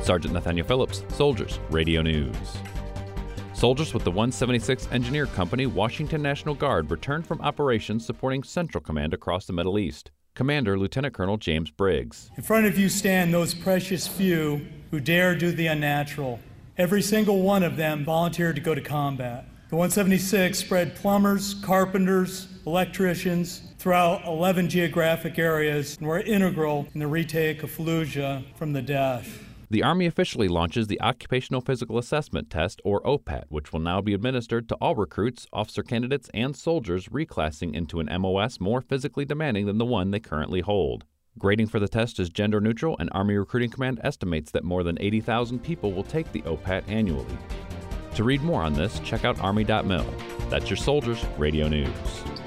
Sergeant Nathaniel Phillips, Soldiers Radio News. Soldiers with the 176th Engineer Company, Washington National Guard, returned from operations supporting Central Command across the Middle East. Commander Lieutenant Colonel James Briggs. In front of you stand those precious few who dare do the unnatural. Every single one of them volunteered to go to combat. The 176 spread plumbers, carpenters, electricians throughout 11 geographic areas and were integral in the retake of Fallujah from the Daesh. The Army officially launches the Occupational Physical Assessment Test, or OPAT, which will now be administered to all recruits, officer candidates, and soldiers reclassing into an MOS more physically demanding than the one they currently hold. Grading for the test is gender neutral, and Army Recruiting Command estimates that more than 80,000 people will take the OPAT annually. To read more on this, check out Army.mil. That's your Soldiers Radio News.